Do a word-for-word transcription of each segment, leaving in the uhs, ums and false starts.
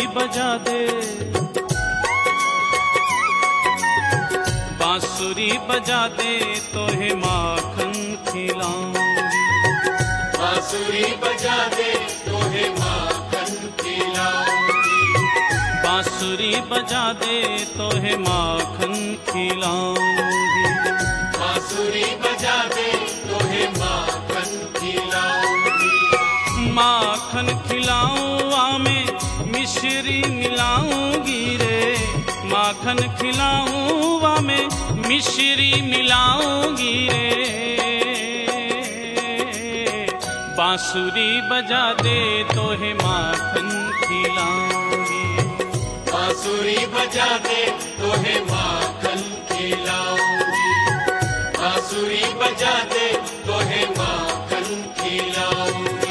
बजा दे, बांसुरी बजा दे तोहे माखन खिलाऊंगी। बांसुरी बजा दे तोहे माखन खिलाऊंगी। बांसुरी बजा दे तोहे माखन खिलाऊंगी। बांसुरी बजा दे तोहे माखन खिलाऊंगी। माखन खिलाऊं में मिश्री मिलाऊंगी रे, माखन खिलाऊं में मिश्री मिलाऊंगी रे। बांसुरी बजा दे तोहे माखन खिलाऊंगी। बांसुरी बजा दे तोहे माखन खिलाऊंगी। बांसुरी बजा दे तोहे माखन खिलाऊंगी।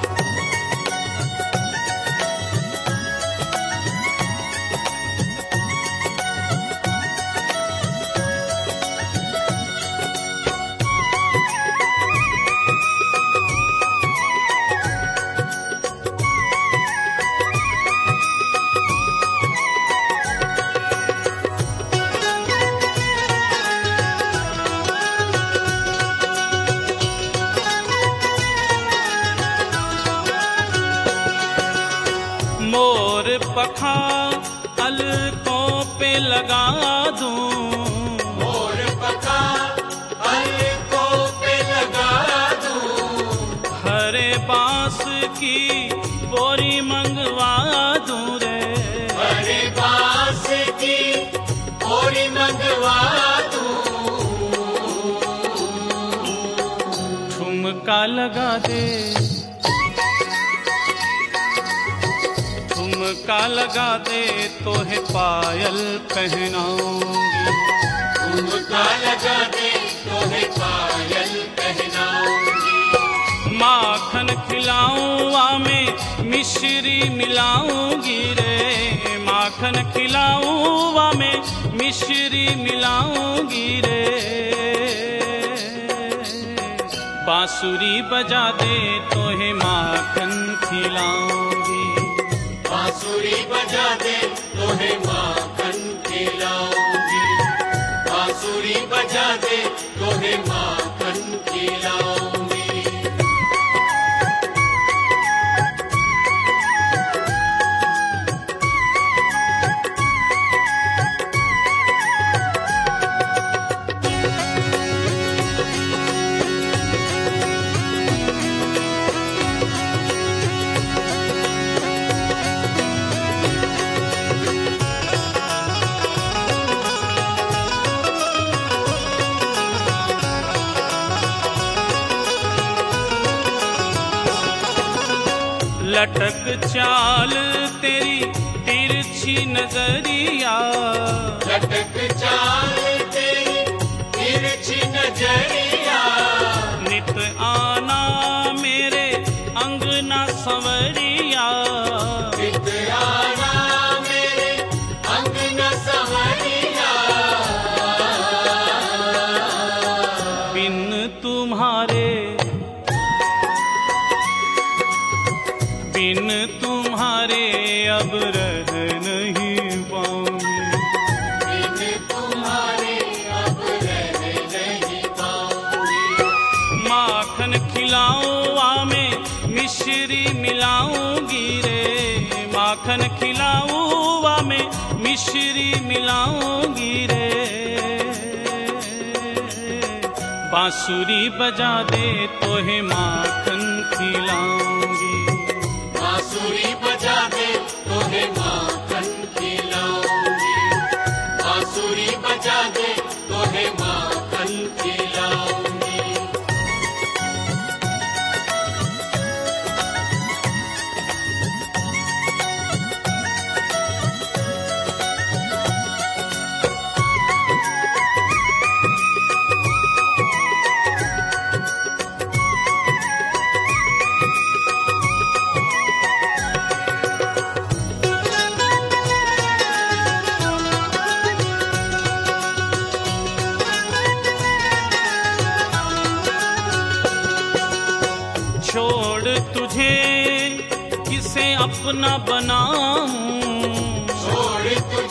मोर पखा अलकों पे लगा दूं, मोर पखा अलकों पे लगा दूं। हरे बांस की बोरी मंगवा दूं रे, हरे बांस की बोरी मंगवा दूं। ठुमका लगा दे, ठुमका लगा दे तोहे पायल पहनाऊंगी। ठुमका लगा दे तोहे पायल पहनाऊंगी। माखन खिलाऊं में मिश्री मिलाऊंगी रे, माखन खिलाऊं में मिश्री मिलाऊंगी रे। बांसुरी बजा दे तोहे माखन खिलाऊंगी। बांसुरी बजा दे तोहे माखन खिलाऊंगी। बांसुरी बजा दे तोहे माखन खिलाऊंगी। लटक चाल तेरी तिरछी नजरिया, लटक चाल तेरी तिरछी नजरिया। नित आना मेरे अंगना संवरिया, नित आना मेरे अंगना संवरिया। बिन तुम्हारे बिन तुम्हारे अब रह नहीं पाऊंगी। बिन तुम्हारे अब रह नहीं पाऊंगी। माखन खिलाऊं में मिश्री मिलाऊंगी रे, माखन खिलाऊं में मिश्री मिलाऊंगी रे। बांसुरी बजा दे तोहे माखन खिलाऊंगी। बांसुरी बजा दे तोहे माखन खिलाऊंगी। बांसुरी बजा दे तोहे माखन खिलाऊंगी। छोड़ तुझे किसे अपना बनाऊं,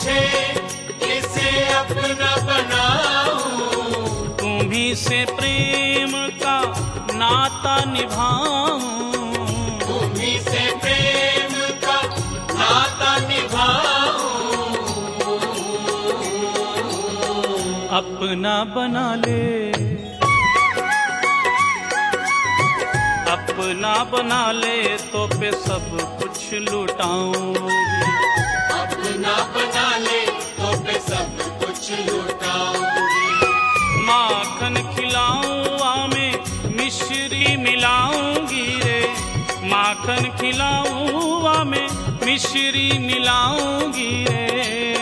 मुझे किसे अपना बनाऊं, तुम्ही से प्रेम का नाता निभाऊं, तुम्ही से प्रेम का नाता निभाऊं, अपना बना ले, अपना बना ले तो पे सब कुछ लुटाऊंगी, अपना बना ले तो पे सब कुछ लुटाऊंगी, माखन खिलाऊं में मिश्री मिलाऊंगी रे, माखन खिलाऊं में मिश्री मिलाऊंगी रे,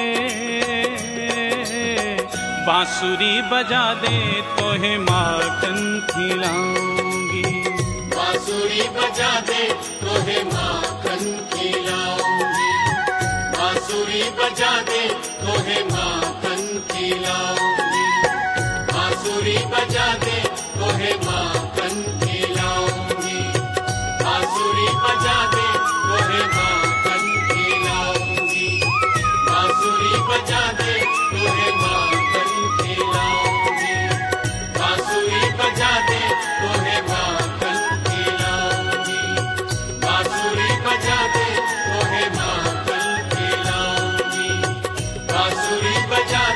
बांसुरी बजा दे तो है माखन खिलाऊंगी, बांसुरी बजा दे तो है माखन खिलाऊंगी, बांसुरी बजा दे तो है माखन खिलाऊंगी, बांसुरी बजा दे तो है माखन खिलाऊंगी, बांसुरी बजा दे तो है माखन खिलाऊंगी, बांसुरी बजा दे तो है माखन खिलाऊंगी, बांसुरी बजा दे तो है माखन खिलाऊंगी, बांसुरी बजा दे तो है माखन खिलाऊंगी, बांसुरी बजा